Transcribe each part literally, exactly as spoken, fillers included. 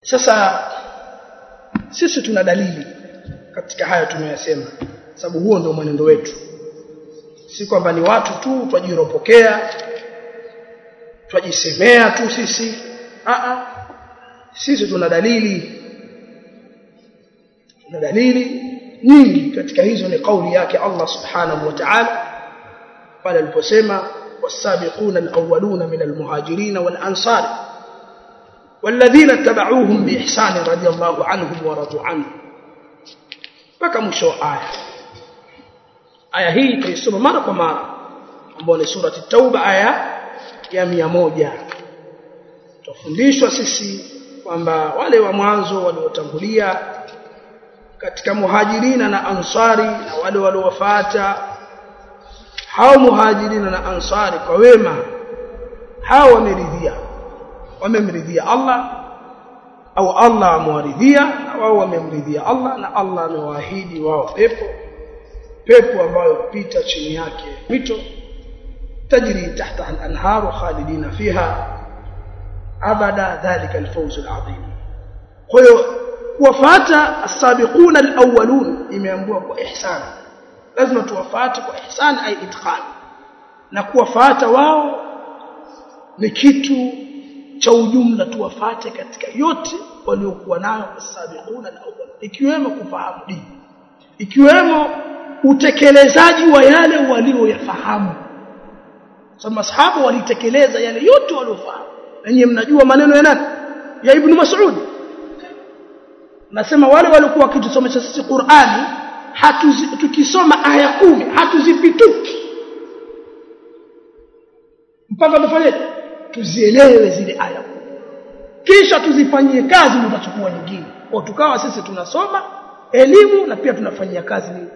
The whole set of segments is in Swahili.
Sasa sisi tuna dalili katika haya tunayosema, sababu huo ndio mwenendo wetu. Si kwamba ni watu tu twajiropokea, twajisemea tu sisi. A a sisi tuna dalili. Tuna dalili nyingi, katika hizo ni kauli yake Allah subhanahu wa ta'ala pale aliposema was-sabiquna al-awwaluna min al-muhajirin wal-ansar والذين اتبعوهم بإحسان رضي الله عنهم ورضوا عنه. mpaka mwisho aya. Aya hii tuisoma mara kwa mara, ambayo ni sura at-Tauba aya ya mia moja. Tufundishwa sisi kwamba wale wa mwanzo waliotangulia katika muhajirina na ansari na wale waliowafuata hao muhajirina na ansari kwa wema, hao wameridhia wamemridhia Allah, au Allah amewaridhia wao wamemridhia Allah, na Allah amewaahidi wao pepo pepo ambayo pita chini yake mito tajri tahta al-anharu khalidina fiha abada, dhalika al-fawz al-azim. Kwa hiyo kuwafuata as-sabiquna al-awwalun imeambiwa kwa ihsan, lazima tuwafuate kwa ihsan ay itqan, na kuwafuata wao ni kitu cha ujumla, tuwafuate katika yote waliokuwa nayo as-sabiquna al-awwal, ikiwemo kufahamu dini, ikiwemo utekelezaji wa yale walioyafahamu. Sababu masahaba walitekeleza yale yote waliofahamu. Nanyi mnajua maneno ya nani? Ya Ibn Mas'ud. Nasema wale walikuwa wakitusomesha sisi Qur'ani, hatuzi, tukisoma aya kumi hatuzipituki mpaka tufanye tuzielewe zile aya kumi, kisha tuzifanyie kazi, tutachukua nyingine. Kwa tukawa sisi tunasoma elimu na pia tunafanyia kazi ni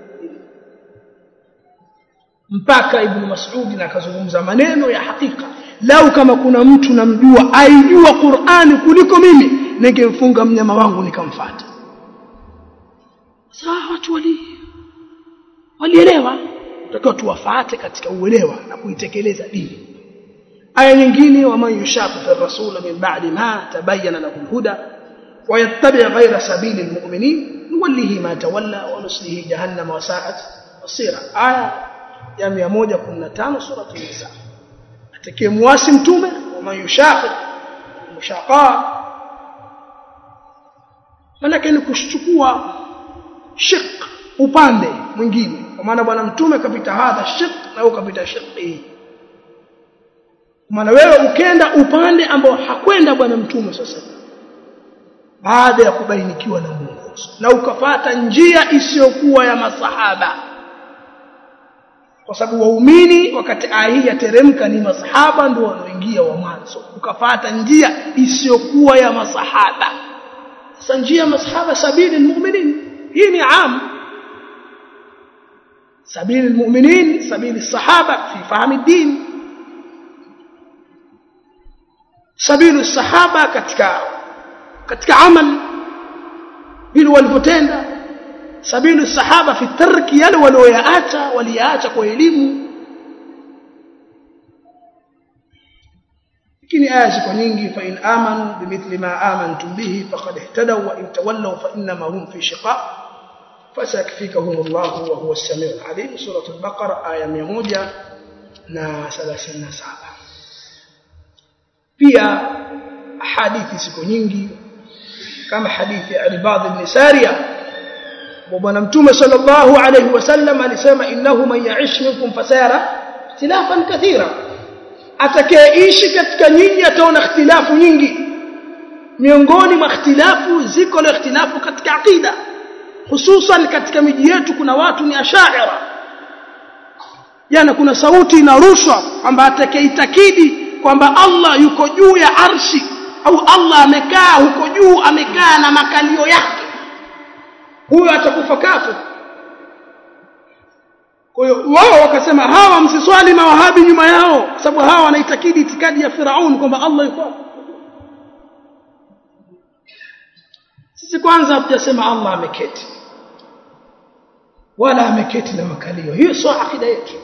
mpaka Ibn Mas'ud na akazungumza maneno ya hakika. Lau kama kuna mtu namjua aijua Qur'ani kuliko mimi, ningemfunga mnyama wangu nikamfuata. Sawa, watu wali walielewa, tutakiwa tuwafuate katika uelewa na kuitekeleza dini. Aya nyingine, wa man yushaqiq ar-rasula min ba'di ma tabayyana lahu al-huda wa yattabi' ghayra sabili al-mu'minin nuwallihi ma tawalla wa nuslihi jahannam wa sa'at masira. Aya ya mia moja kumi na tano sura an-Nisa. Atakaye muasi mtume, wa man yushaqiq mushaqa, maana ni kuchukua shiq upande mwingine, kwa maana bwana mtume kapita hadha shiq na ukapita shiqi. Maana wewe ukenda upande ambao hakwenda bwana mtume sasa, baada ya kubainikiwa na Mungu, na ukafata njia isiyokuwa ya masahaba, kwa sababu waumini wakati aya hii yateremka ni masahaba ndio wanaoingia wa mwanzo, ukafata njia isiyokuwa ya masahaba. Sasa njia ya masahaba sabili almu'minin, hii ni am sabili almu'minin, sabili sahaba fi fahmi din, sabili sahaba katika katika amal vile walivyotenda, sabili sahaba fi tarki yale walioyaacha waliacha kwa elimu. Lakini aya ziko nyingi, fa in amanu bimithli ma amantum bihi faqad ihtadaw wa in tawallaw fa inma hum fi shiqaq fasakfikahumullahu wa huwa as-sami'ul 'alim. Surah al-Baqara aya mia moja thelathini na saba. Pia hadithi ziko nyingi, kama hadithi ya Ibad ibn Sariya, bwana mtume sallallahu alayhi wasallam alisema innahu man ya'ish minkum fasayara ikhtilafan kathira, atakayeishi katika nyinyi ataona ikhtilafu nyingi. Miongoni mwa ikhtilafu ziko na ikhtilafu katika aqida, hususan katika miji yetu kuna watu ni ashaira. Jana kuna sauti inarushwa kwamba atakayeitakidi kwamba Allah yuko juu ya arshi, au Allah amekaa huko juu, amekaa na makalio yake, huyo atakufa kafir. Kwa hiyo wao wakasema hawa msiswali mawahabi nyuma yao, kwa sababu hawa wanaitakidi itikadi ya Firaun kwamba Allah yuko. Sisi kwanza hatujasema Allah ameketi, wala ameketi na makalio, hiyo sio akida yetu.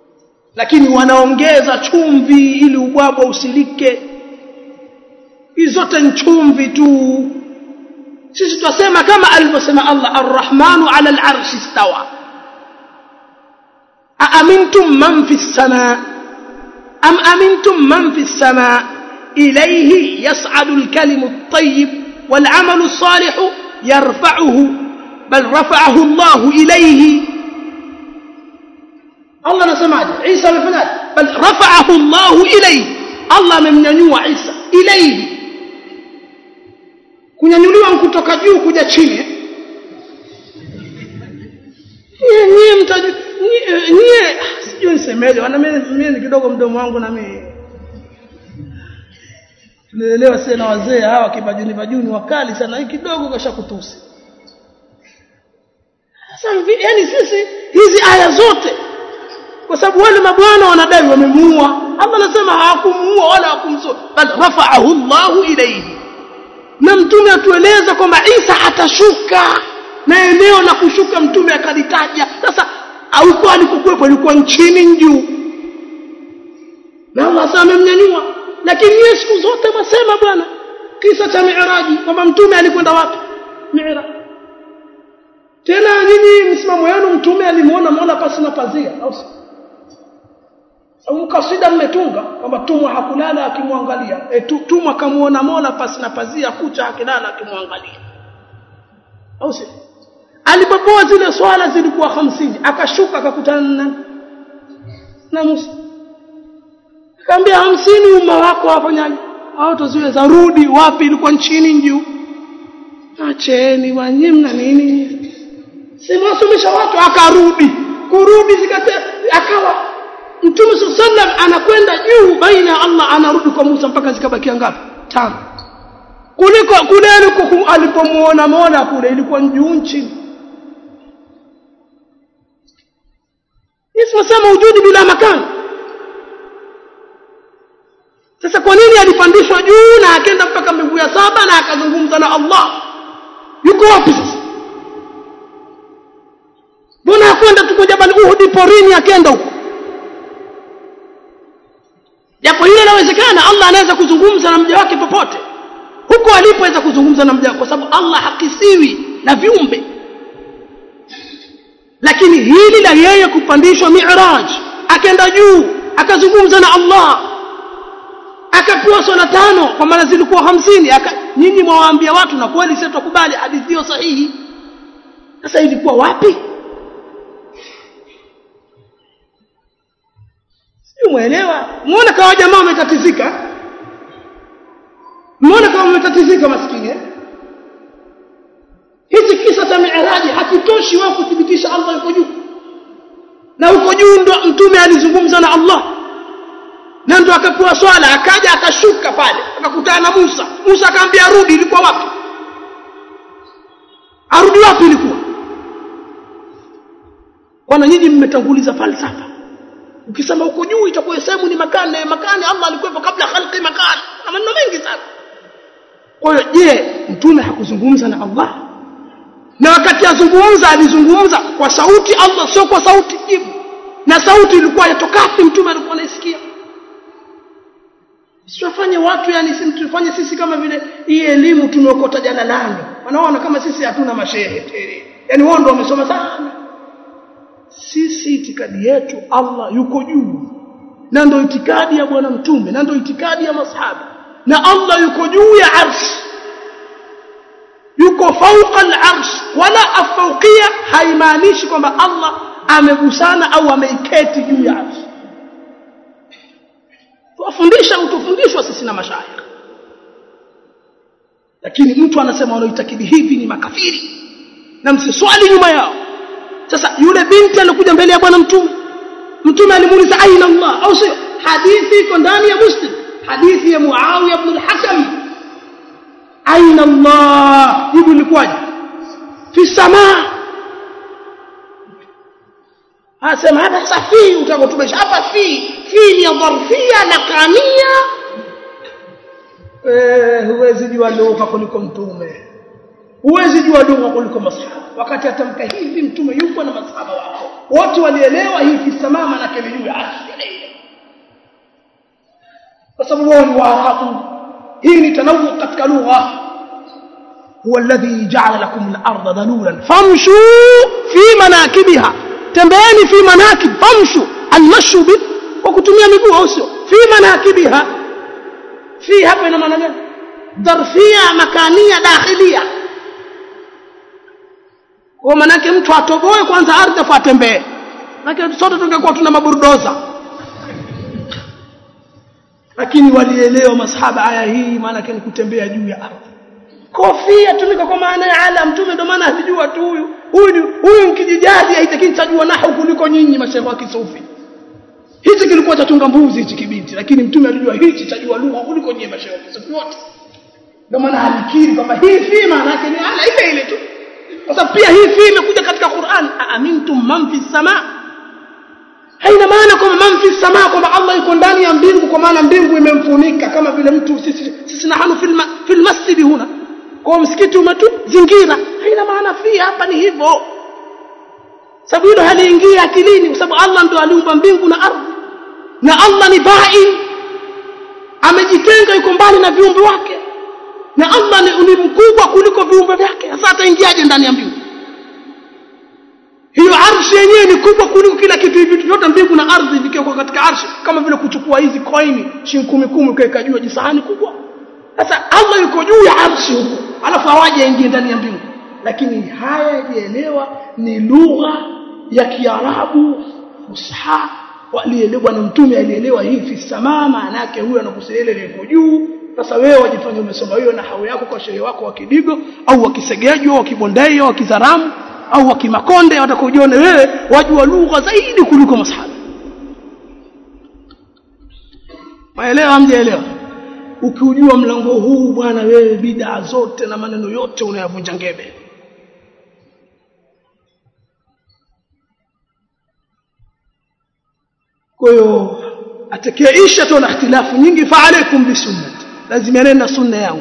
Lakini wanaongeza chumvi ili ubwabwa usilike. Hizo zote nchumvi tu. Sisi tutasema kama alivyosema Allah, Ar-Rahmanu 'ala al-'arshi istawa. Aamintum man fi as-samaa am amintum man fi as-samaa ilayhi yas'adu al-kalimu at-tayyib wal-'amalu as-salihu yarfa'uhu bal rafa'ahu Allah ilayhi. Allah anasemaje? Isa amefanyaje? Bal rafa'ahu Allah ilayhi. Allah amemnyanyua Isa ilayhi. Kunyanyuliwa kutoka juu kuja chini. Nyie nyie mtaju nyie sijui nisemeje, wana mimi kidogo mdomo wangu na mimi. Tunaelewa sana wazee hawa kibajuni bajuni wakali sana, hii kidogo kashakutusi. Sasa yani sisi hizi aya zote kwa sababu wale mabwana wanadai wamemuua, Allah anasema hawakumuua wala hakumsua, bal rafa'ahu Allahu ilayhi. Na mtume atueleza kwamba Isa atashuka na eneo la kushuka mtume akalitaja. Sasa au alipokuwepo alikuwa nchini juu na Allah amemnyanyua, lakini yeye siku zote wasema bwana kisa cha Mi'raji kwamba mtume alikwenda wapi? Mi'raj. Tena nini msimamo wenu, mtume alimuona Mola pasi na pazia au au kasida mmetunga kwamba tumwa hakulala akimwangalia, e, tumwa kamuona Mola pasi na pazia, kucha akilala akimwangalia au si? Alipopoa zile swala zilikuwa hamsini, akashuka akakutana na na Musa, akamwambia hamsini umma wako wafanyaje? Hao toziweza rudi wapi? Ilikuwa nchini juu. Acheni wanyimna nini? Simwasomesha watu, akarudi kurudi zikate akawa Mtume sallam anakwenda juu baina ya Allah, anarudi kwa Musa mpaka zikabakia ngapi? Tano. Kuliko kule alipomuona Mola kule ilikuwa juu nchini. Yesu sema ujudi bila makani. Sasa kwa nini alipandishwa juu na akaenda mpaka mbingu ya saba na akazungumza na Allah? Yuko wapi sasa? Mbona hakwenda tu kwa Jabal Uhud porini akaenda huko? Japo hilo inawezekana, Allah anaweza kuzungumza na mja wake popote. Huko alipoweza kuzungumza na mja wake kwa sababu Allah hakisiwi na viumbe. Lakini hili la yeye kupandishwa Mi'raj, akaenda juu, akazungumza na Allah, akapewa swala tano kwa maana zilikuwa hamsini, aka nyinyi mwaambia watu na kweli sisi tukubali hadithi hiyo sahihi. Sasa ilikuwa wapi? Umeelewa? Muone kama jamaa wametatizika. Muone kama wametatizika maskini eh? Hizi kisa cha Mi'raj hakitoshi wao kuthibitisha Allah yuko juu. Na yuko juu ndo mtume alizungumza na Allah. Na ndo akapewa swala, akaja akashuka pale, akakutana na Musa. Musa akamwambia rudi, ilikuwa wapi? Arudi wapi ilikuwa? Bwana nyinyi mmetanguliza falsafa. Ukisema uko juu itakuwa sehemu ni makani, makani Allah alikuwepo kabla khalqi makani. Na maneno mengi sana. Kwa hiyo je, mtume hakuzungumza na Allah? Na wakati azungumza alizungumza kwa sauti Allah, sio kwa sauti jibu. Na sauti ilikuwa yatokapi mtume alikuwa anasikia. Sifanye watu yani sisi tufanye sisi kama vile hii elimu tumeokota jalalani. Wanaona kama sisi hatuna mashehe. Yaani wao ndio wamesoma sana. Sisi itikadi yetu Allah yuko juu. Na ndio itikadi ya bwana mtume, na ndio itikadi ya masahaba. Na Allah yuko juu ya arsh. Yuko fauqa al-arsh, wala afauqia haimaanishi kwamba Allah amegusana au ameiketi juu ya arsh. Tuwafundisha utufundishwa sisi na mashaikh. Lakini mtu anasema wanaoitakidi hivi ni makafiri na msiswali nyuma yao. Sasa yule binti alikuja mbele ya bwana mtume, mtume alimuuliza aina Allah, au sio? Hadithi iko ndani ya Muslim, hadithi ya Muawiya ibn al-Hakam, aina Allah, jibu lilikuwaje? Fi samaa. Asema hapa safi, utakotumesha hapa fi fi ni dharfia na kania. Eh, huwezi jua lugha kuliko mtume, huwezi jua lugha kuliko masahaba. Wakati atamka hivi mtume yupo na masahaba wao wote walielewa hii fi samaa maana kile juu ya arshi, kwa sababu wao ni Waarabu. hii ni tanawu katika lugha. huwa alladhi ja'ala lakum al-ardha dhalulan famshu fi manakibiha, tembeeni fi manakib, famshu al-mashu bi wa kutumia miguu au sio, fi manakibiha. fi hapa ina maana gani? dharfia makania dakhilia, kwa maana yake mtu atoboe kwanza ardhi afu atembee. Maana sote tungekuwa tuna maburdoza. Lakini walielewa masahaba aya hii maana yake ni kutembea juu ya ardhi. Kofia tumika kwa maana ya alam, mtume ndio maana alijua tu huyu huyu huyu mkijijadi haitaki tajua nahwu kuliko nyinyi mashaikh wa kisufi. Hichi kilikuwa cha chunga mbuzi hichi kibinti, lakini mtume alijua hichi tajua lugha kuliko nyinyi mashaikh wa kisufi wote. Ndio maana alikiri kwamba hii fi maana yake ni ala ile ile tu. Kwa sababu pia hii fi imekuja katika Qur'an, aamintum man fi samaa. Haina maana kwamba man fi samaa kwamba Allah yuko ndani ya mbingu, kwa maana mbingu imemfunika kama vile mtu sisi sisi nahanu fil fil masjid huna, kwa msikiti umetu zingira. Haina maana fi hapa ni hivyo, sababu hilo haliingia akilini, kwa sababu Allah ndo aliumba mbingu na ardhi, na Allah ni ba'in, amejitenga, yuko mbali na viumbe wake, na Allah ni mkubwa kuliko viumbe vyake. Sasa ataingiaje ndani ya mbingu? Hiyo arshi yenyewe ni kubwa kuliko kila kitu, hivi vyote mbingu na ardhi vikiwa katika arshi, kama vile kuchukua hizi coin shilingi kumi kumi ukaweka juu ya jisahani kubwa. Sasa Allah yuko juu ya arshi huko, alafu hawaje aingie ndani ya mbingu. Lakini haya yaelewa ni lugha ya Kiarabu fusha, walielewa na mtume alielewa hii fi samaa maana yake huyo anakusudia ile liko juu. Sasa wewe wajifanye umesoma hiyo nahau yako kwa shehe wako wa Kidigo au wa Kisegejo au wa Kibondei au wa Kizaramu au wa Kimakonde, watakujione wewe wajua lugha zaidi kuliko masahaba. Maelewa mjaelewa? Ukiujua mlango huu bwana, wewe bid'a zote na maneno yote unayavunja ngebe. Kwa hiyo atakayeisha tu na ikhtilafu nyingi, fa alaikum bi sunnati, lazima nenda sunna yangu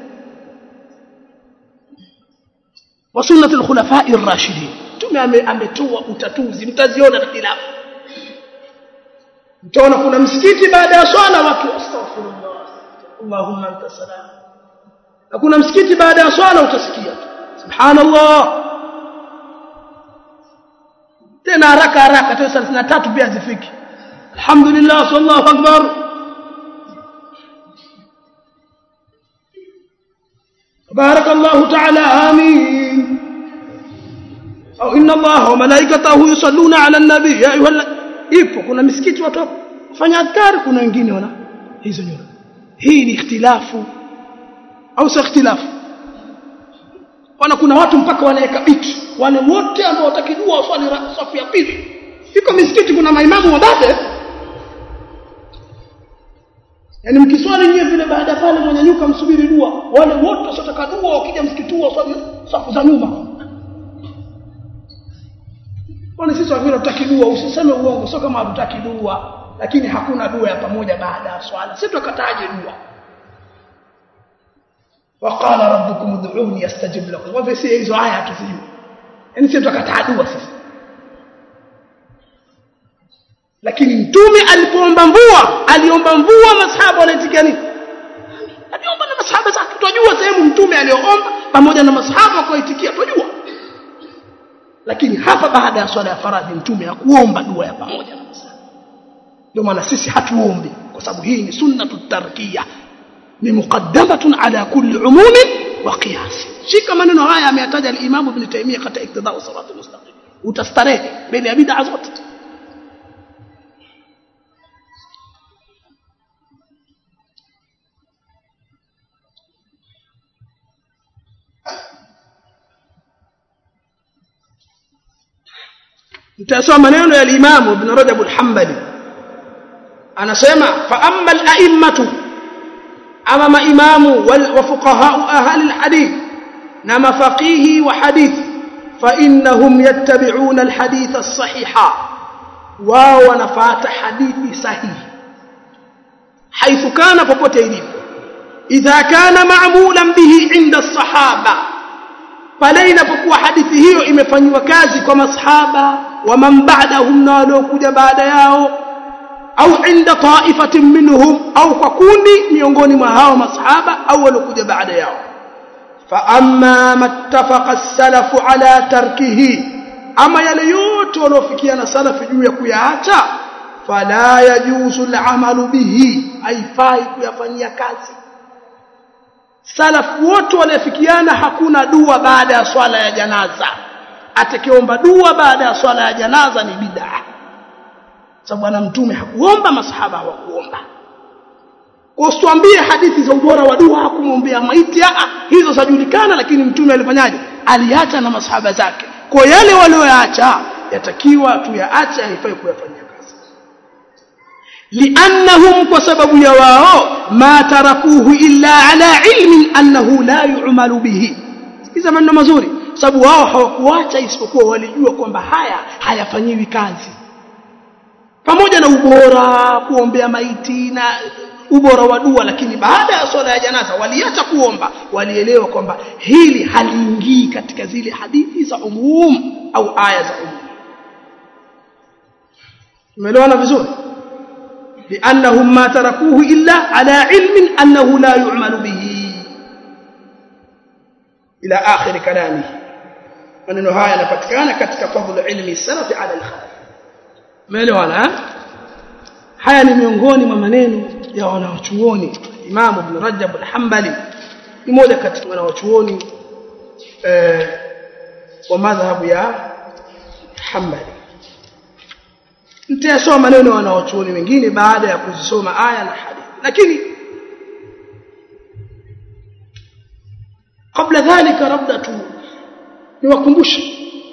wa sunnati al-khulafa'i ar-rashidin. Tume ametoa utatuzi, mtaziona ikhtilafu. Mtaona kuna msikiti baada ya swala watu astaghfirullah Allahumma anta salam, na kuna msikiti baada ya swala utasikia subhanallah, tena haraka haraka tu thelathini na tatu pia zifiki, alhamdulillah sallallahu akbar, barakallahu ta'ala amin, au inna allaha wa malaikatahu yusalluna ala an-nabi ya ayyuhal. Ipo kuna misikiti watu wafanya adhkari, kuna wengine wana hizo nyoro. Hii ni ikhtilafu au si ikhtilafu? Wana kuna watu mpaka wanaweka biti wale wote ambao watakijua swali safu ya pili. Iko misikiti kuna maimamu wa baada, yani mkiswali nyewe vile baada pale mwenyanyuka msubiri dua, wale wote wasotaka dua wakija msikiti wa swali safu za nyuma. Wale sisi wavile tutaki dua, usiseme uongo, sio kama hatutaki dua, lakini hakuna dua ya pamoja baada ya swala. Sisi tukataje dua? Waqala rabbukum ud'uni astajib lakum. Wapi si hizo aya tuzijue? Yaani sisi tukataa dua sisi. Lakini mtume alipoomba mvua, aliomba mvua, masahaba wanaitikia nini? Aliomba na masahaba zake. Tunajua sehemu mtume aliomba pamoja na masahaba wakaitikia, tunajua. Lakini hapa baada ya swala ya faradhi mtume hakuomba dua ya pamoja na masahaba. Ndio maana sisi hatuombi, kwa sababu hii ni sunnatut tarkiyah, ni muqaddamatun ala kulli umumin wa qiyas. Shika maneno haya ameyataja al-Imam Ibn Taymiyyah katika Iqtida'u Siratal Mustaqim, utastarehe bila bid'a zote. Mtasoma maneno ya al-Imam Ibn Rajab al-Hanbali, anasema fa amma al-a'immatu, ama maimamu wa fuqaha ahli al-hadith na mafaqihi wa hadith, fa innahum yattabi'una al-hadith as-sahiha, wao wanafuata hadithi sahihi haithu kana, popote ilipo. Idha kana ma'mulan bihi inda as-sahaba, pale inapokuwa hadithi hiyo imefanywa kazi kwa masahaba wa man ba'dahum, na waliokuja baada yao. au inda ta'ifatin minhum au kwa kundi miongoni mwa hao masahaba au waliokuja baada yao. Fa amma mattafaqa as-salafu ala tarkihi, ama yale yote waliofikiana salafu juu ya kuyaacha, fala yajuzu al-amalu bihi, haifai kuyafanyia kazi. Salafu wote walifikiana hakuna dua baada ya swala ya janaza. Atakayeomba dua baada ya swala ya janaza ni bid'ah. Sababu bwana mtume hakuomba, masahaba hawakuomba. Kwa usituambie hadithi za ubora wa dua hakumwombea maiti, ah hizo zajulikana, lakini mtume alifanyaje? Aliacha na masahaba zake. Kwa yale walioyaacha yatakiwa tuyaache, haifai kuyafanyia kazi. Li'annahum, kwa sababu ya wao, ma tarakuhu illa ala ilmin annahu la yu'malu bihi. Hizo maneno mazuri, sababu wao hawakuacha isipokuwa walijua kwamba haya hayafanyiwi kazi. Pamoja na ubora kuombea maiti na ubora wa dua, lakini baada ya swala ya janaza waliacha kuomba. Walielewa kwamba hili haliingii katika zile hadithi za umum au aya za umum. Umeelewana vizuri? Li'annahum ma tarakuhu illa ala ilmin annahu la yu'malu bihi, ila akhir kalami. Maneno haya yanapatikana katika fadhlu ilmi salafi ala al-khalaf. Umeelewana? Haya ni miongoni mwa maneno ya wanawachuoni. Imam Ibn Rajab al-Hanbali ni mmoja katika wanawachuoni eh wa madhhabu ya Hanbali. Nitasoma maneno ya wanawachuoni wengine baada ya kuzisoma aya na hadithi, lakini kabla dhalika labda tu niwakumbushe.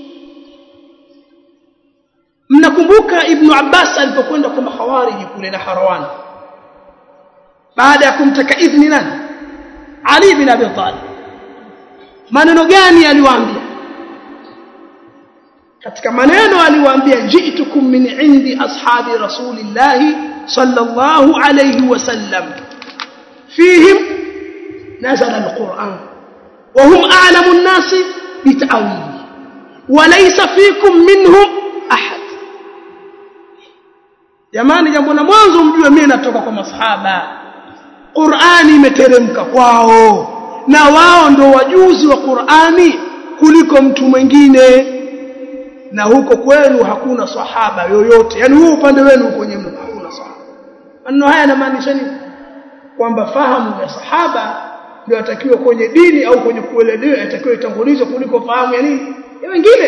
Mnakumbuka Ibn Abbas alipokwenda kwa Khawarij kule na Harawani, baada ya kumtaka idhni nani? Ali bin Abi Talib. Maneno gani aliwaambia? Katika maneno aliwaambia, ji'tukum min indi ashabi rasulillah sallallahu alayhi wasallam fihim nazala alquran wa hum a'lamu an-nas bita'wili wa laysa fikum minhum ahad. Jamani, jambo la mwanzo mjue mimi natoka kwa masahaba. Qur'ani imeteremka kwao na wao ndo wajuzi wa Qur'ani kuliko mtu mwingine, na huko kwenu hakuna sahaba yoyote. Yani huo upande wenu huko nyenye hakuna sahaba. Maneno haya yanamaanisha nini? Kwamba fahamu ya sahaba ndio atakiwa kwenye dini au kwenye kuelewa atakiwa itangulizwe kuliko fahamu ya nini ya wengine.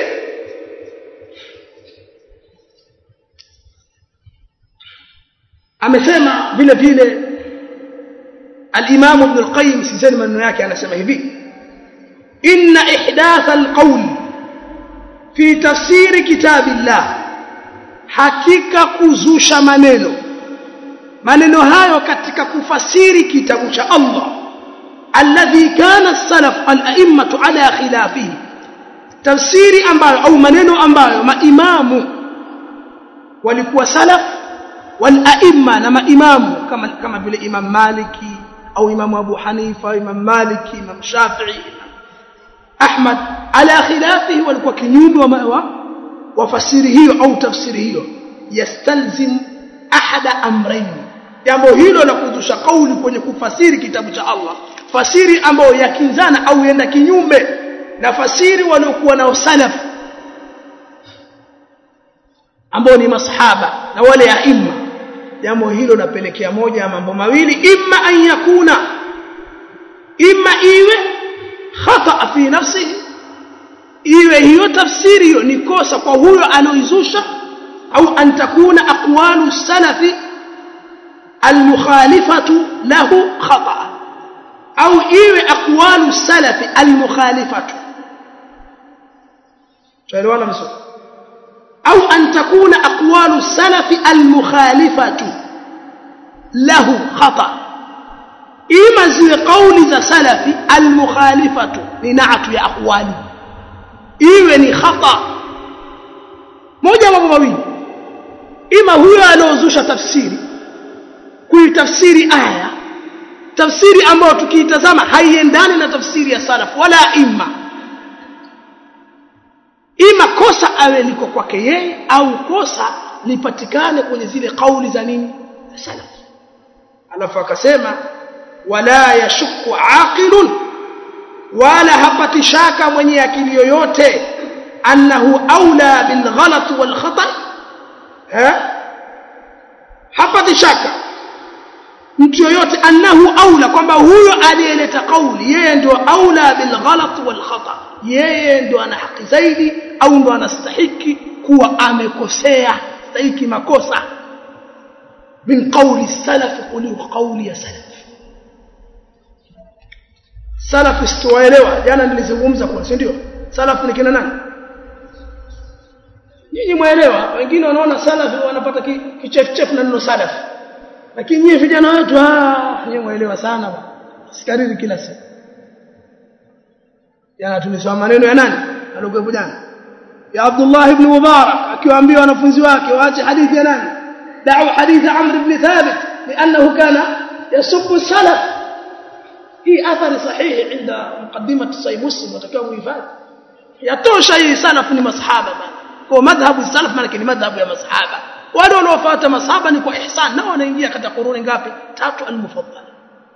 Amesema vile vile al-Imam Ibn al-Qayyim, sisemi maneno yake, anasema hivi: inna ihdath al-qawl fi tafsiri kitabillah, hakika kuzusha maneno maneno hayo katika kufasiri kitabu cha Allah, alladhi kana as-salaf al-a'immatu ala khilafihi, tafsiri ambayo au maneno ambayo maimamu walikuwa salaf wal a'imma na maimamu kama kama vile Imam Maliki au Imam Abu Hanifa, Imam Maliki, Imam Shafi'i, Ahmad, ala khilafihi, walikuwa kinyume wa wafasiri hiyo au tafsiri hiyo. Yastalzim ahada amrayn, jambo hilo la kuzusha kauli kwenye kufasiri kitabu cha Allah, fasiri ambayo yakinzana au yenda kinyume na fasiri waliokuwa nao salaf ambao ni masahaba na wale aima, jambo hilo lapelekea moja ya mambo mawili: imma an yakuna, imma iwe khata fi nafsihi, iwe hiyo tafsiri hiyo ni kosa kwa huyo aloizusha, au an takuna aqwalu salafi al-mukhalifatu lahu khata, au iwe aqwalu salafi al-mukhalifatu. tuelewana vizuri? au an takuna aqwalu salafi al-mukhalifatu lahu khata, ima ziwe kauli za salafi al-mukhalifatu ni naatu ya aqwali, iwe ni khata. Moja mambo mawili: ima huyo anaozusha tafsiri kuitafsiri aya, tafsiri ambayo tukiitazama haiendani na tafsiri ya salaf wala imma, ima kosa awe liko kwake yeye au kosa lipatikane kwenye zile kauli za nini salaf. Alafu akasema wala yashukku aqilun, wala hapati shaka mwenye akili yoyote, annahu aula bil ghalat wal khata, ha hapati shaka mtu yoyote annahu aula, kwamba huyo aliyeleta kauli yeye ndio aula bil ghalat wal khata, yeye ndio ana haki zaidi au ndio anastahiki kuwa amekosea, stahiki makosa min qawli salaf kuliko kauli ya salaf. Salaf istiwaelewa, jana nilizungumza kwa, si ndio? Salaf ni kina nani? Nyinyi muelewa, wengine wanaona salaf wanapata kichef na neno salaf, lakini nyinyi vijana wetu ah nyinyi muelewa sana bwana, sikariri kila siku. Jana tulisoma maneno ya nani alikuwa jana ya Abdullah ibn Mubarak akiwaambia wanafunzi wake waache hadithi ya nani, da'u hadith Amr ibn Thabit لانه كان يسب السلف. hii athari sahihi inda muqaddimat sahih Muslim, watakiwa muhifadhi. Yatosha hii salaf ni masahaba bana, kwa madhhabu salaf maana ni madhhabu ya masahaba. Wale wanaofuata masahaba ni kwa ihsan, na wanaingia katika kuruni ngapi? Tatu al-mufaddala.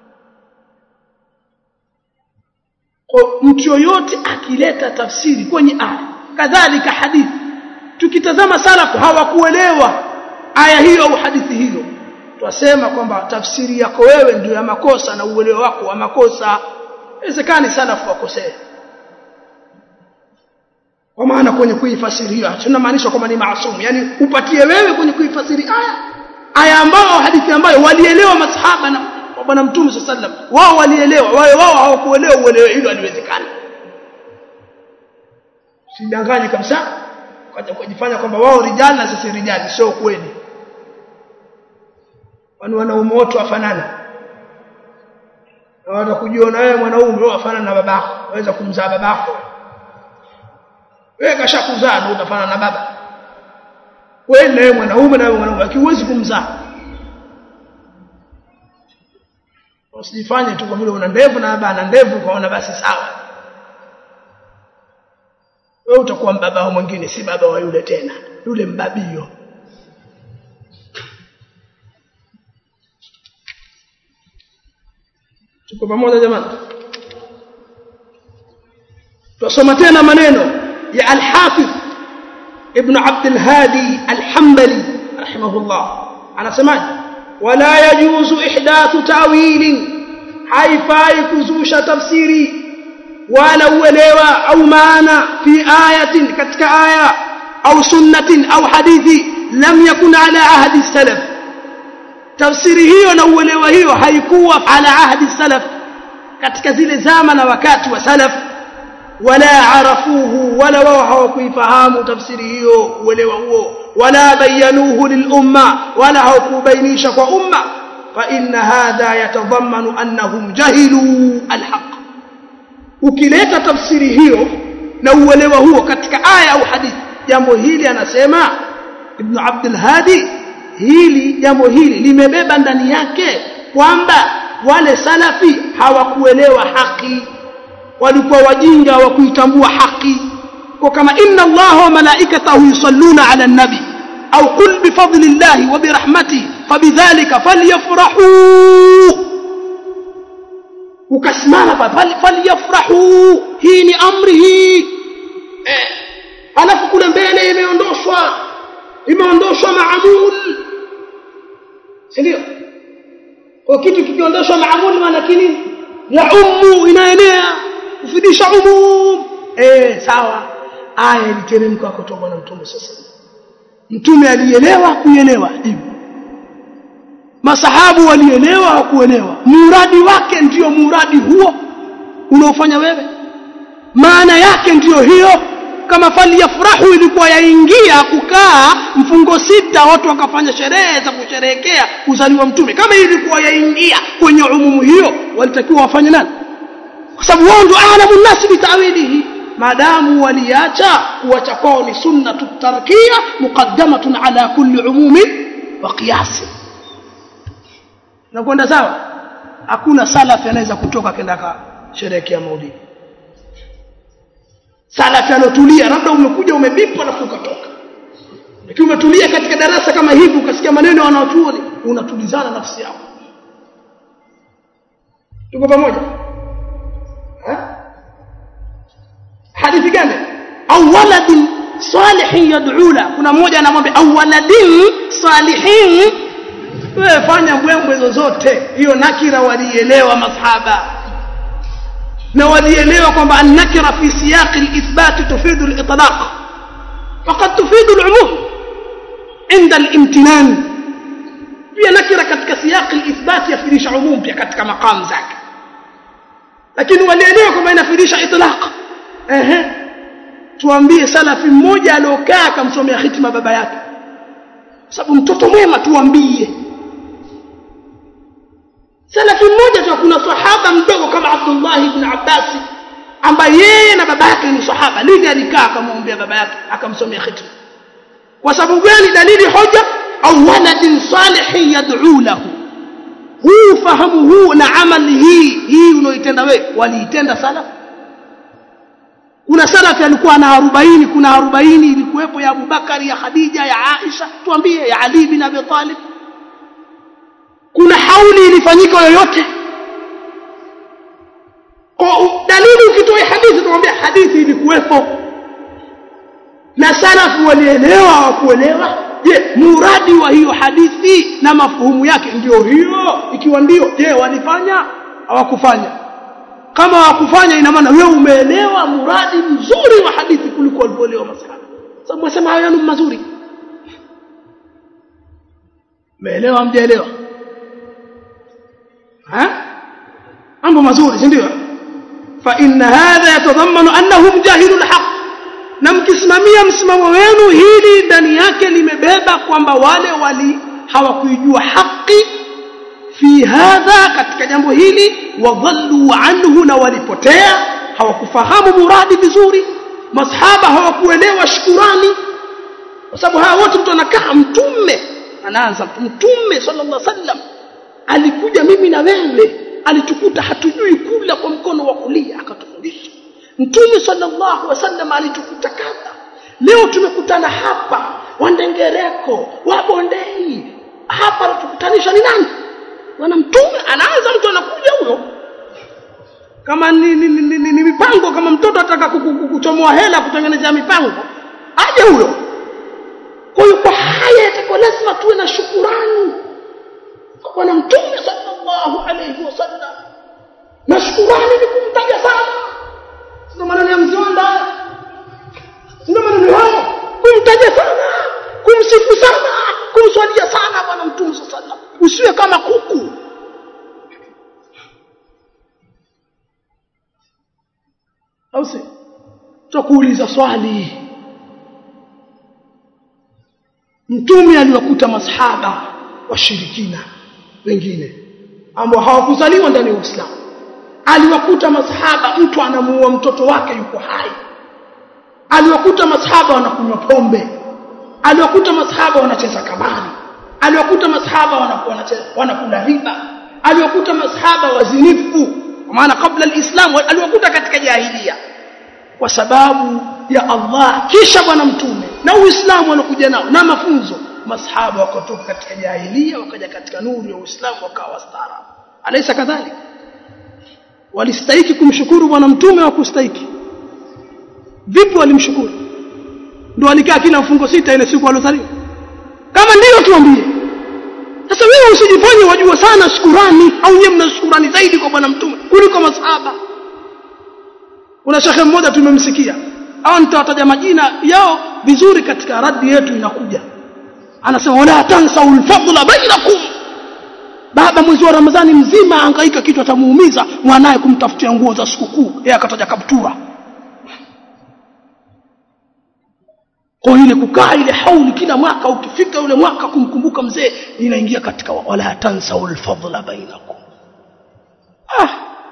Kwa mtu yoyote akileta tafsiri kwenye aya kadhalika hadithi, tukitazama salafu hawakuelewa aya hiyo au hadithi hiyo, twasema kwamba tafsiri yako wewe ndio ya makosa na uelewa wako wa makosa. Inawezekana salafu wakosea, kwa maana kwenye kuifasiri hiyo tunamaanisha kwamba ni maasum, yani upatie wewe kwenye kuifasiri aya aya ambayo hadithi ambayo walielewa masahaba na bwana mtume sallallahu alaihi wasallam, wao walielewa, wao wao hawakuelewa uelewa hilo haliwezekani. Sidanganye kabisa kaja kujifanya kwamba wao rijali na sisi rijali, sio kweli. Wani wanaume wote wafanana, na watakujua na wewe mwanaume wafanana na babako, waweza kumzaa babako wewe, kashakuzaa ndio utafanana na baba wewe. Na wewe mwanaume na wewe mwanaume, akiwezi kumzaa. Usifanye tu kwa vile una ndevu na baba ana ndevu kwaona basi sawa, wewe utakuwa mbaba wa mwingine, si baba wa yule tena, yule mbabio. Tuko pamoja jamani? Tusoma tena maneno ya al-Hafidh Ibn Abd al-Hadi al-Hanbali rahimahullah, anasemaje? wala yajuzu ihdathu ta'wilin, haifai kuzusha tafsiri wala uelewa au maana fi ayatin, katika aya au sunnatin au hadithi, lam yakun ala ahdi salaf, tafsiri hiyo na uelewa hiyo haikuwa ala ahdi salaf, katika zile zama na wakati wa salaf. wala arafuhu, wala wao hawakuifahamu tafsiri hiyo uelewa huo, wala bayanuhu lil umma, wala hawakubainisha kwa umma. fa inna hadha yatadhammanu annahum jahilu alhaq. Ukileta tafsiri hiyo na uelewa huo katika aya au hadithi, jambo hili anasema Ibn Abd al-Hadi, hili jambo hili limebeba ndani yake kwamba wale salafi hawakuelewa haki, walikuwa wajinga wa kuitambua haki. Kwa kama inna Allaha wa malaikatahu yusalluna ala an-nabi au qul bi fadlillahi wa bi rahmatihi fabidhalika falyafrahu, ukasimama pale falyafrahu, hii ni amri hii eh. Alafu kule mbele imeondoshwa imeondoshwa maamul, si ndio? Kwa kitu kikiondoshwa maamul maana kini ya ummu, inaenea kufidisha umum. Eh, sawa, aya iliteremka kutoka na mtume sasa. Mtume alielewa kuelewa hivyo, masahabu walielewa kuelewa, muradi wake ndio muradi huo unaofanya wewe, maana yake ndio hiyo. Kama fali yafrahu ilikuwa yaingia kukaa mfungo sita, watu wakafanya sherehe za kusherehekea kuzaliwa mtume, kama ilikuwa yaingia kwenye umumu hiyo, walitakiwa wafanye nani? Kwa sababu wao ndio alamu nasi bitawilihi. Maadamu waliacha, kuacha kwao ni sunnatu tarkiya muqaddamatun ala kulli umumi wa qiyas. Na kwenda sawa, hakuna salafi anaweza kutoka kenda ka sherehekea maulidi. Salafi anotulia, labda umekuja umebipwa na ukatoka, Ikiwa umetulia katika darasa kama hivi ukasikia maneno wanaochuoni, unatulizana nafsi yako. Tuko pamoja? Ha? Hadithi gani? Au waladin salihin yad'u la. Kuna mmoja anamwambia au waladin salihin. Wewe fanya mbwembwe zozote. Hiyo nakira walielewa masahaba. Na walielewa kwamba an-nakira fi siyaq al-ithbat tufidu al-itlaq. Faqad tufidu al-umum inda al-imtinan. Pia nakira katika siyaq al-ithbat yafirisha umum pia katika maqam zake. Lakini walielewa kwamba inafirisha itlaq. Ehe. Tuambie salafi mmoja aliokaa akamsomea hitima baba yake. Sababu mtoto mwema tuambie. Salafi mmoja tu, kuna sahaba mdogo kama Abdullah ibn Abbas ambaye yeye na baba yake ni sahaba, lini alikaa akamwombea baba yake akamsomea hitima? Kwa sababu gani? Dalili hoja au waladin salihin yad'u lahu. Huu fahamu huu na amali hii hii unaoitenda wewe waliitenda salaf. Kuna salafi alikuwa na arobaini, kuna arobaini ilikuwepo ya Abu Bakari, ya Khadija, ya Aisha, tuambie ya Ali bin Abi Talib. Kuna hauli ilifanyika yoyote? Kwa dalili ukitoa hadithi tuambie hadithi ilikuwepo. Na salafu walielewa au kuelewa? Je, muradi wa hiyo hadithi na mafuhumu yake ndio hiyo? Ikiwa ndio, je walifanya hawakufanya? Kama hawakufanya ina maana wewe umeelewa muradi mzuri wa hadithi kuliko walivyoelewa masahaba. Sababu wasema hayo ni mazuri. Umeelewa mjaelewa? Ha? Mambo mazuri, si ndio? Fa inna hadha yatadhammanu annahum jahilul haqq. Na mkisimamia msimamo wenu hili ndani yake limebeba kwamba wale wali hawakuijua haki fi hadha, katika jambo hili, wadhallu anhu, na walipotea, hawakufahamu muradi vizuri. Masahaba hawakuelewa shukurani, kwa sababu hawa wote mtu anakaa, mtume anaanza, mtume sallallahu alaihi wasallam alikuja mimi na wewe, alitukuta hatujui kula kwa mkono wa kulia akatufundisha. Mtume sallallahu alaihi wasallam alitukuta kadha. Leo tumekutana hapa Wandengereko, Wabondei, hapa tukutanisha ni nani? Wana mtume. Anaanza mtu anakuja huyo kama ni, ni, ni, ni, ni mipango, kama mtoto ataka kuchomoa hela kutengeneza mipango, aje huyo. Kwa hiyo kwa haya itakuwa lazima tuwe na shukrani kwa mtume sallallahu alaihi wasallam. Na shukrani ni kumtaja sana. Ndio maana ya mzonda. Ndio maana ni wao kumtaja sana, kumsifu sana, kumswalia sana bwana mtume sallallahu alaihi wasallam. Usiwe kama kuku. Au si? Tutakuuliza swali. Mtume aliwakuta masahaba washirikina wengine ambao hawakuzaliwa ndani ya Uislamu. Aliwakuta masahaba mtu anamuua mtoto wake yuko hai. Aliwakuta masahaba wanakunywa pombe. Aliwakuta masahaba wanacheza kamari. Aliwakuta masahaba wanakuwa wanakula riba. Aliwakuta masahaba wazinifu, kwa maana kabla al-Islam aliwakuta katika jahiliya. Kwa sababu ya Allah, kisha bwana mtume na Uislamu walokuja nao na mafunzo, masahaba wakatoka katika jahiliya wakaja katika nuru ya Uislamu wakawa wastaarabu. Alaysa kadhalika? Walistahiki kumshukuru bwana mtume wa kustahiki. Vipi walimshukuru? Ndio alikaa kila mfungo sita ile siku alozaliwa? Kama ndio tuambie. Sasa wewe usijifanye wajua sana shukrani, au nyinyi mna shukrani zaidi kwa bwana mtume kuliko masahaba. Kuna shekhe mmoja tumemsikia, au nitawataja majina yao vizuri katika radi yetu inakuja. Anasema wala tansaul fadla bainakum. Baba mwezi wa Ramadhani mzima hangaika kitu atamuumiza mwanae kumtafutia nguo za sikukuu, yeye akataja kaptura. Kwa ile kukaa ile hauli kila mwaka, ukifika ule mwaka kumkumbuka mzee, inaingia katika wala tansaul fadla bainakum. Ah.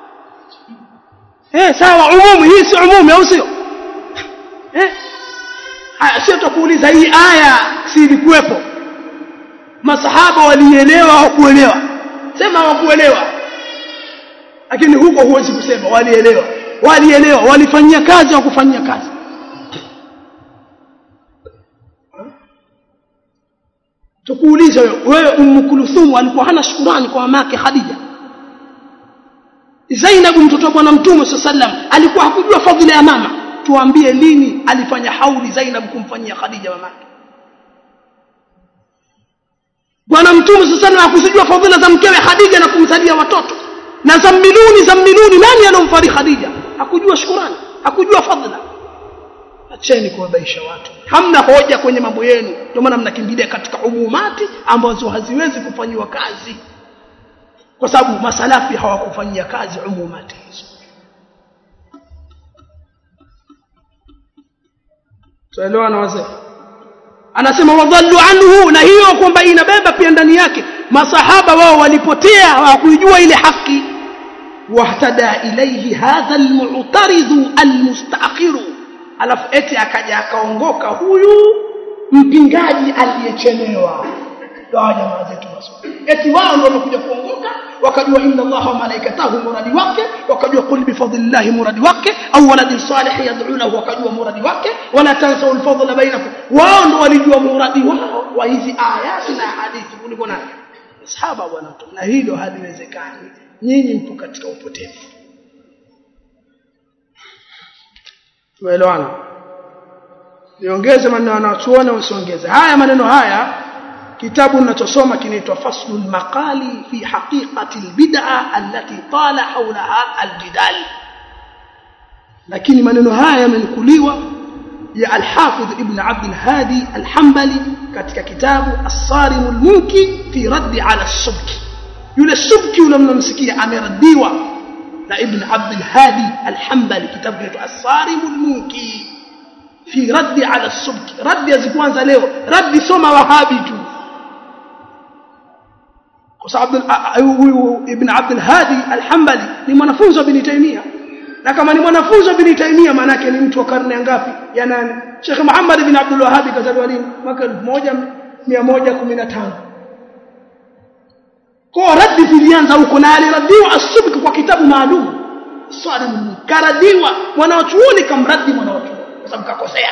Eh, sawa, umumu hii si umumu au sio? Eh? Haya, sio tukuuliza hii aya si ilikuwepo? Masahaba walielewa au kuelewa? Sema hawakuelewa. Lakini huko huwezi kusema walielewa. Walielewa, walifanyia kazi au kufanyia kazi? tukuulize wewe Ummu Kulthum alikuwa hana shukrani kwa mamake Khadija? Zainab mtoto wa bwana Mtume sallam alikuwa hakujua fadhila ya mama? Tuambie lini alifanya hauli Zainab kumfanyia Khadija mamake? Bwana Mtume sallam hakujua fadhila za mkewe Khadija na kumzalia watoto. Na zamiluni zamiluni, nani alomfari Khadija? Hakujua shukrani, hakujua fadhila. Acheni kuwabaisha watu. Hamna hoja kwenye mambo yenu. Ndio maana mnakimbilia katika umumati ambazo haziwezi kufanywa kazi. Kwa sababu masalafi hawakufanyia kazi umumati hizo. Tuelewana na wazee. Anasema wadhallu anhu, na hiyo kwamba inabeba pia ndani yake masahaba wao walipotea, hawakujua ile haki. Wahtada ilayhi hadha almu'taridhu almustakhiru, alafu eti akaja akaongoka huyu mpingaji aliyechelewa. Ndio jamaa zetu maswali. Eti wao ndio wamekuja kuongoka, wakajua inna Allaha wa malaikatahu muradi wake, wakajua qul bi fadlillahi muradi wake, au waladin salih yad'unahu, wakajua muradi wake, wala tansau alfadla bainakum. Wao ndio walijua muradi wao wa hizi ayati na hadithi kuliko na sahaba bwana. Na hilo haliwezekani. Nyinyi mpo katika upotevu. Tuelewana? Niongeze maneno wanachuona usiongeze. Haya maneno haya kitabu ninachosoma kinaitwa Faslul Maqali fi Haqiqati al-Bid'a allati tala hawlaha al-jidal. Lakini maneno haya yamenukuliwa ya Al-Hafidh Ibn Abd al-Hadi al-Hanbali katika kitabu As-Sarim al-Munki fi Radd 'ala as-Subki. Yule Subki yule mnamsikia ameradiwa na Ibn Abd al-Hadi al-Hanbali, kitabu kinaitwa As-Sarim al-Munki fi Radd 'ala as-Subki. Raddi yazikuanza leo, raddi soma Wahabi tu. Kwa sababu Ibn Abd al-Hadi al-Hanbali ni mwanafunzi wa Ibn Taymiyyah, na kama ni mwanafunzi wa Ibn Taymiyyah maana yake ni mtu wa karne ngapi? Ya nane. Sheikh Muhammad ibn Abdul Wahhab kazaliwa lini? Mwaka elfu moja mia moja kumi na tano. Kwa raddi zilianza huko, na aliradiwa as-Subki kwa kitabu maalum Salim, karadiwa mwanachuoni kamradi mwanachuoni kwa sababu kakosea.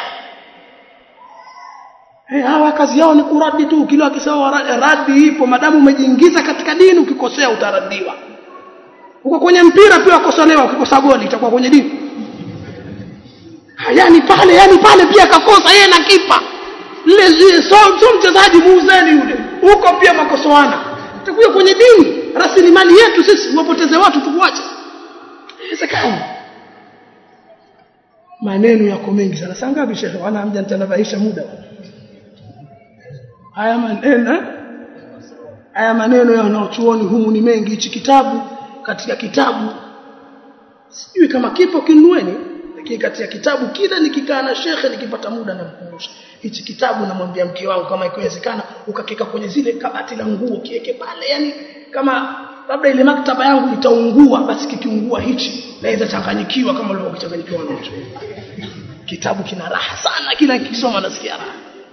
Eh, hawa kazi yao ni kuradi tu. Kila akisema radi ipo, madamu umejiingiza katika dini, ukikosea utaradiwa. Uko kwenye mpira pia ukosolewa, ukikosa goli itakuwa kwenye dini. Yani pale, yani pale pia kakosa yeye na kipa. Ile zile so, so mchezaji muuzeni yule. Huko pia makosoana. Itakuwa kwenye dini. Rasilimali yetu sisi wapoteze watu tukuache. Inawezekana. Maneno yako mengi sana. Saa ngapi Sheikh? Wana hamja nitanabaisha muda. Haya maneno haya maneno yanayochuoni humu ni mengi. Hichi kitabu, katika kitabu sijui kama kipo kinueni, lakini katika kitabu kila nikikaa na shekhe nikipata muda na mkumbusha hichi kitabu, namwambia mke wangu kama ikiwezekana ukakeka kwenye zile kabati la nguo kiweke pale, yani kama labda ile maktaba yangu itaungua, basi kikiungua hichi naweza changanyikiwa kama ulivyo kuchanganyikiwa na mtu. Kitabu kina raha sana, kila nikisoma nasikia raha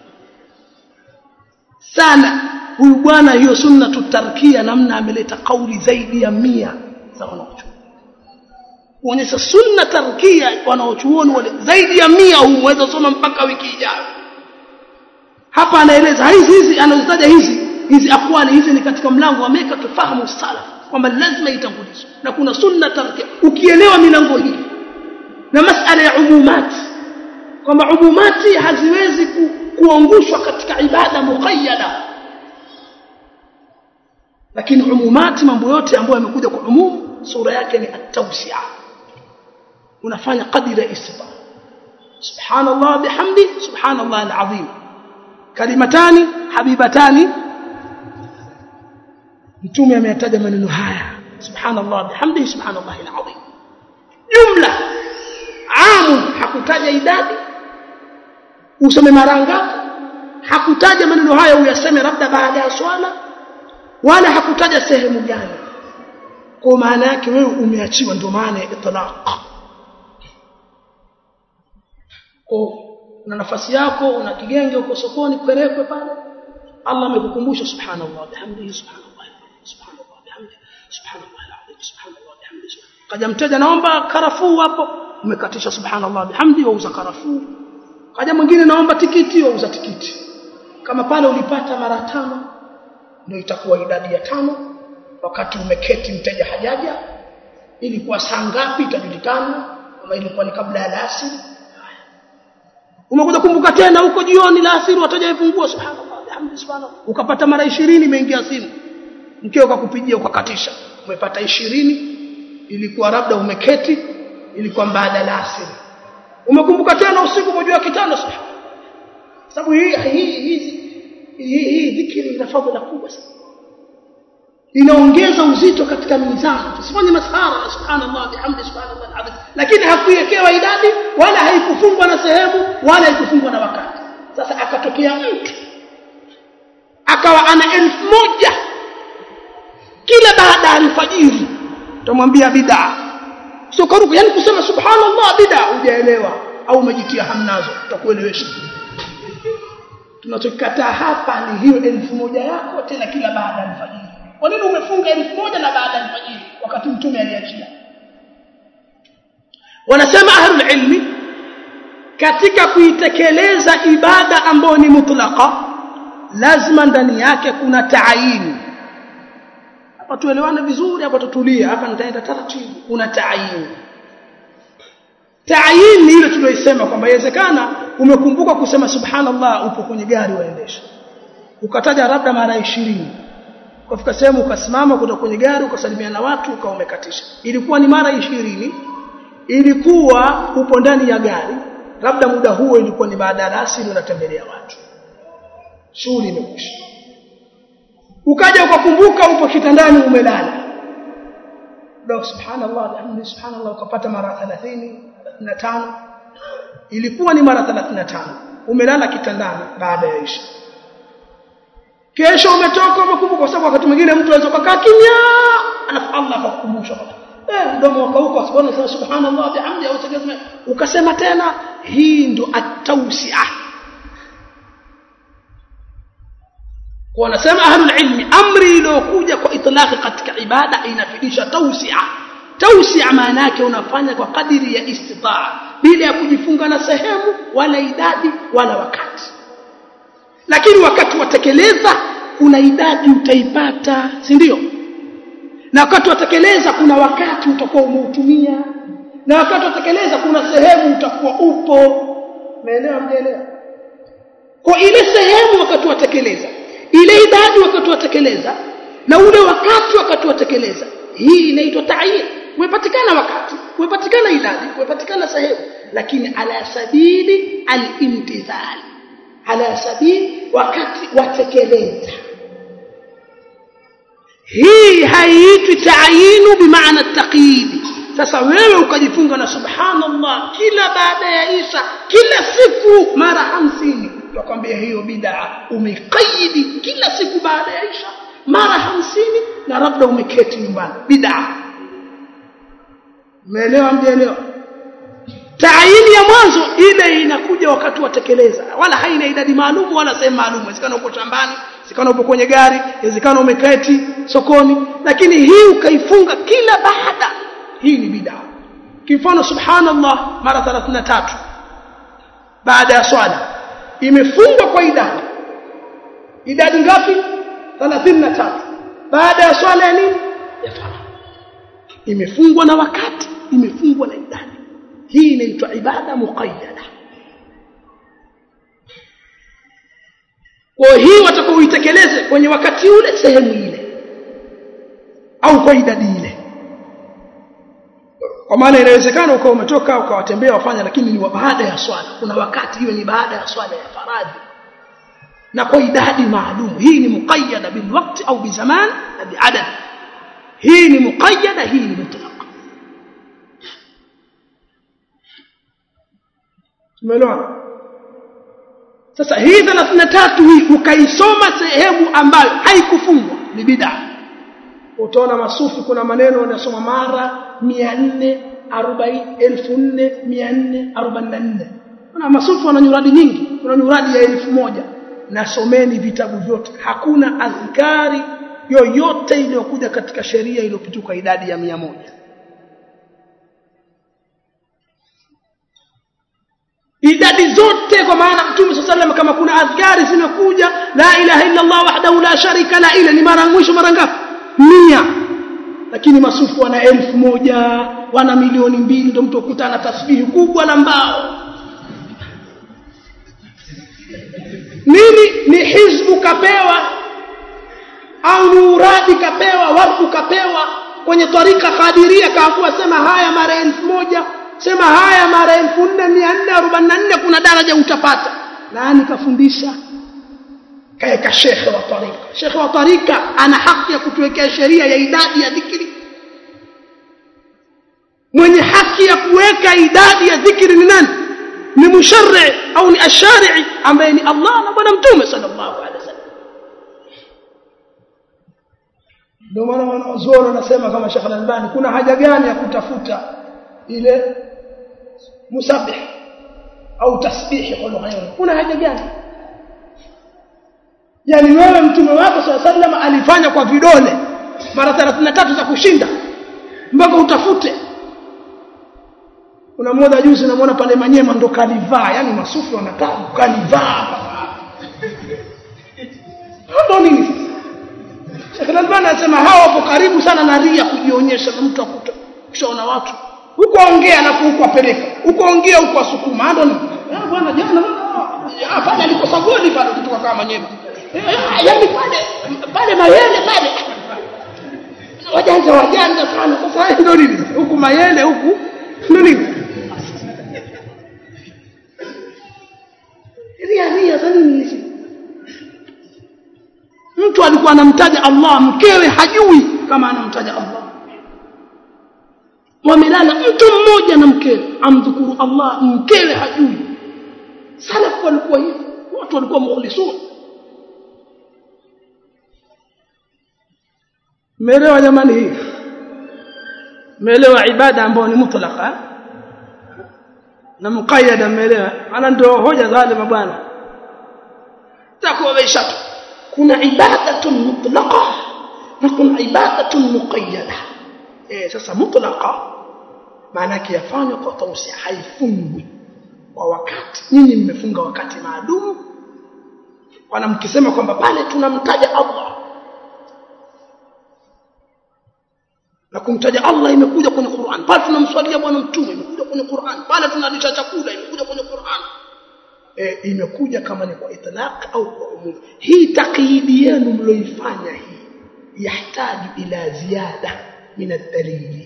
sana. Huyu bwana hiyo sunna tutarkia namna ameleta kauli zaidi ya mia za wanaochuoni. Kuonyesha sunna tarkia wanaochuoni wale zaidi ya mia, huweza soma mpaka wiki ijayo. Hapa anaeleza hizi hizi anazitaja hizi hizi akwali hizi ni katika mlango ameka tufahamu salaf kwamba lazima itangulizwe, na kuna sunna tarkia. Ukielewa milango hii na masala ya umumati, kwamba umumati haziwezi ku kuangushwa katika ibada muqayyada, lakini umumati mambo yote ambayo yamekuja kwa umum sura yake ni at-tawsi'a. Unafanya qadira istifa, subhanallah bihamdi subhanallah al-azim, kalimatani habibatani. Mtume ameyataja maneno haya subhanallah bihamdi subhanallah al-azim jumla amun, hakutaja idadi usome mara ngapi, hakutaja maneno haya uyaseme labda baada ya swala, wala hakutaja sehemu gani. Kwa maana yake wewe umeachiwa, ndio maana ya itlaq. Kwa una nafasi yako, una kigenge uko sokoni, pelekwe pale, Allah amekukumbusha subhanallah bihamdihi subhanallah subhanallah bihamdihi subhanallah alazim subhanallah bihamdihi. Kaja mteja naomba karafuu hapo, umekatisha subhanallah bihamdihi wauza karafuu. Kaja mwingine naomba tikiti, wauza tikiti. kama pale ulipata mara tano ndio itakuwa idadi ya tano. Wakati umeketi mteja hajaja, ilikuwa saa ngapi itajulikana, kama ilikuwa ni kabla ya alasiri. Umekuja kumbuka tena huko jioni la asiri wataja ifungua, subhanallah alhamdulillah subhanallah, ukapata mara ishirini imeingia simu, mkeo akakupigia ukakatisha, umepata ishirini, ilikuwa labda umeketi, ilikuwa baada ya asiri. Umekumbuka tena usiku umejua kitano, subhanallah. Sababu hii hii hizi hii hii dhikri ina fadhila kubwa sana, inaongeza uzito katika mizani. Tusifanye masahara subhanallah bihamdi subhanallah alazim, lakini hakuwekewa idadi wala haikufungwa na sehemu wala haikufungwa na wakati. Sasa akatokea mtu akawa ana elfu moja kila baada ya alfajiri, tumwambia bid'a. Sio karuku, yani kusema subhanallah bid'a, hujaelewa au umejitia hamnazo, tutakuelewesha. Tunachokataa hapa ni hiyo elfu moja yako tena kila baada ya alfajiri. Kwa nini umefunga elfu moja na baada ya alfajiri wakati mtume aliachia? Wanasema ahlul ilmi, katika kuitekeleza ibada ambayo ni mutlaqa, lazima ndani yake kuna taayini. Hapa tuelewane vizuri, hapa tutulie, hapa nitaenda taratibu. Kuna taayini. Taayini ile tuliyosema kwamba inawezekana umekumbuka kusema subhanallah upo kwenye gari waendesha, ukataja labda mara ishirini, ukafika sehemu ukasimama kutoka kwenye gari ukasalimia na watu ukaumekatisha, ilikuwa ni mara ishirini, ilikuwa upo ndani ya gari, labda muda huo ilikuwa ni baada ya asili unatembelea watu, shughuli imekwisha. Ukaja ukakumbuka upo kitandani umelala, ndio subhanallah alhamdulillah subhanallah, ukapata mara thelathini thelathini na tano, ilikuwa ni mara thelathini na tano, umelala kitandani baada ya isha. Kesho umetoka umekumbuka, kwa sababu wakati mwingine mtu anaweza kukaa kimya alafu Allah akakukumbusha eh mdomo wako huko subhanallah subhanallah bihamdi au tajazma, ukasema tena. Hii ndo at-tawsi'ah. Kwa nasema ahlul ilmi, amri iliyokuja kwa itlaqi katika ibada inafidisha tawsi'ah. Tawsi'ah maana yake unafanya kwa kadiri ya istitaa, bila ya kujifunga na sehemu wala idadi wala wakati. Lakini wakati watekeleza kuna idadi utaipata, si ndio? Na wakati watekeleza kuna wakati utakuwa umeutumia, na wakati watekeleza kuna sehemu utakuwa upo. Umeelewa mjelewa? Kwa ile sehemu wakati watekeleza, ile idadi wakati watekeleza, na ule wakati wakati watekeleza, hii inaitwa ta'yin. Umepatikana wakati, umepatikana idadi, umepatikana sehemu, lakini ala sabili al-imtithal, ala sabili wakati watekeleza. Hii haiitwi ta'yinu bimaana at-taqyid. Sasa wewe ukajifunga na subhanallah kila baada ya isha kila siku mara hamsini, tukwambia hiyo bid'a. Umeqaidi kila siku baada ya isha mara hamsini na labda umeketi nyumbani, bid'a. Umeelewa mjelewa? Taayini ya mwanzo ile inakuja wakati watekeleza, wala haina idadi maalum wala sehemu maalum. Inawezekana uko shambani, inawezekana upo kwenye gari, inawezekana umeketi sokoni, lakini hii ukaifunga kila baada, hii ni bid'a. Kifano subhanallah mara thelathini na tatu baada ya swala, imefungwa kwa idadi. Idadi ngapi? thelathini na tatu. Baada ya swala ya nini? Ya faradhi. Imefungwa na wakati, imefungwa na idadi. Hii inaitwa ibada muqayyada. Kwa hii watakaoitekeleze kwenye wakati ule, sehemu ile, au kwa idadi ile. Kwa maana inawezekana ukawa umetoka ukawatembea wafanya, lakini ni baada ya swala. Kuna wakati hiyo ni baada ya swala ya faradhi, na kwa idadi maalum. Hii ni muqayyada bil waqti au bi zaman na bi adad. Hii ni muqayyada, hii ni mutlaq. Umeelewa? Sasa hii thelathini na tatu hii ukaisoma sehemu ambayo haikufungwa ni bid'a. Utaona masufi kuna maneno wanasoma mara mia nne arobaini elfu nne mia nne arobaini na nne. Kuna masufi wana nyuradi nyingi, kuna nyuradi ya elfu moja. Nasomeni vitabu vyote, hakuna adhkari yoyote iliyokuja katika sheria iliyopituka idadi ya mia moja. idadi zote, kwa maana Mtume sallallahu alaihi wasallam kama kuna adhkari zimekuja la ilaha illa Allah wahdahu la sharika la, ile ni mara mwisho mara ngapi? mia. Lakini masufi wana elfu moja, wana milioni mbili, ndio mtu ukutana tasbihi kubwa la mbao. Nini? Ni hizbu kapewa au nuradi kapewa, wardu kapewa kwenye tarika Qadiria, kaamua sema haya mara elfu moja, sema haya mara elfu nne mia nne arobaini na nne, kuna daraja utapata. Nani kafundisha? Kaeka shekhe wa tarika. Shekhe wa tarika ana haki ya kutuwekea sheria ya idadi ya dhikri. Mwenye haki ya kuweka idadi ya dhikri ni nani? Ni musharri au ni ashari'i, ambaye ni Allah na bwana Mtume sallallahu alaihi wasallam. Ndio maana wanazuoni wanasema kama Sheikh Al-Albani, kuna haja gani ya kutafuta ile musabbih au tasbih kwa lugha yao? Kuna haja gani? Yani wewe Mtume wako sallallahu alaihi wasallam alifanya kwa vidole mara thelathini na tatu za kushinda, mpaka utafute. Kuna mmoja juzi namuona pale Manyema ndo kalivaa, yani masufi wanakaa kalivaa. Hapo nini? Sheikh Al-Albani anasema hao wapo karibu sana na ria, kujionyesha na mtu akuta kishaona watu huko ongea na huko apeleka, huko ongea huko asukuma. Ndio ah bwana jana ah pale alikosa goli pale kutoka kama Manyema, yani pale pale Mayele pale wajanja wajanja sana. Sasa ndio nini huku Mayele huku ndio nini? Ria ria za nini hizi? Mtu alikuwa anamtaja Allah, mkewe hajui kama anamtaja Allah. Wamelala mtu mmoja na mkewe amdhukuru Allah, mkewe hajui. Salafu walikuwa hivi, watu walikuwa mukhlisun. Mmeelewa jamani hii? Mmeelewa ibada ambayo ni mutlaqa na muqayyada? Mmeelewa? Ana ndio hoja zalima bwana. Takuwa baishatu. Kuna ibadatun mutlaqa na kuna ibadatun muqayyada. Eh, sasa mutlaqa maana yake yafanywa kwa tausia, haifungwi kwa wakati. Nyinyi mmefunga wakati maalum, wana mkisema kwamba pale tunamtaja Allah, na kumtaja Allah imekuja kwenye Qur'an. Pale tunamswalia bwana Mtume imekuja kwenye Qur'an. Pale tunalisha chakula imekuja kwenye Qur'an. Eh, imekuja kama ni kwa itlaq au kwa umum. Hii takyidi yenu mloifanya hii yahitaji ila ziada min ad-dalil,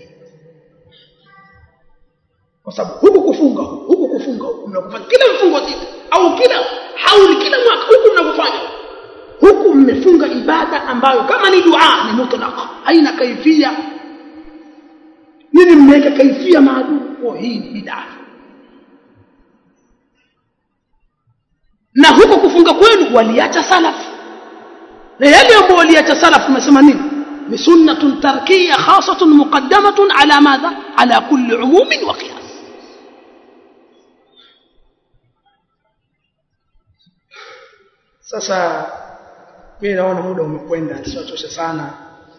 kwa sababu huku kufunga huku kufunga huku mnakufanya kila mfungo siku au kila hauli kila mwaka huku mnakufanya huku, mmefunga ibada ambayo kama ni dua ni mutlaq, haina kaifia. Nini mmeweka kaifia maalum? Kwa hii bid'a. Na huko kufunga kwenu waliacha salaf, na yale ambao waliacha salaf tumesema nini? Ni sunnatun tarkiyya khasatun muqaddamatun ala madha, ala kulli umumin wa qiyas. Sasa mimi naona muda umekwenda, siwatosha sana.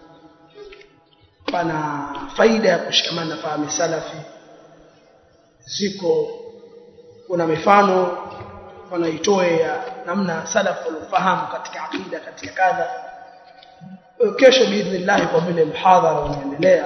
Pana faida ya kushikamana na fahamu salafi ziko, kuna mifano wanaitoe ya namna salafu walifahamu katika akida, katika kadha. Kesho biidhnillah, kwa vile mhadhara unaendelea,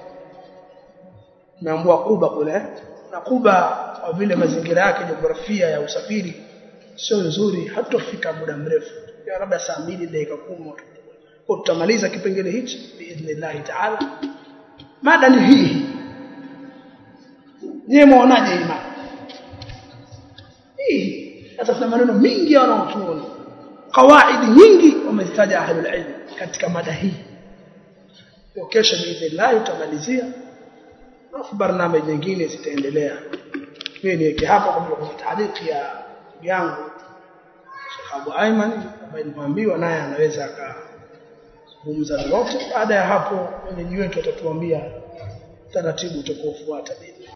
naambua Kuba kule, na Kuba kwa vile mazingira yake jiografia ya usafiri sio nzuri, hatofika muda mrefu, ya labda saa mbili dakika kumi. Kwa tutamaliza kipengele hichi biidhnillah taala. Mada ni hii. Nyie muonaje imani hii? Sasa kuna maneno mingi wanaotuona, kawaidi nyingi wamezitaja ahlul ilm katika mada hii. Kwa kesho biidhnillah tutamalizia, na barnamiji nyingine zitaendelea. Mimi niweke hapa kwa kuna taarifa ya yangu Sheikh Abu Ayman ambaye nimeambiwa naye anaweza akazungumza lolote. Baada ya hapo wenyeji wetu watatuambia taratibu utakaofuata.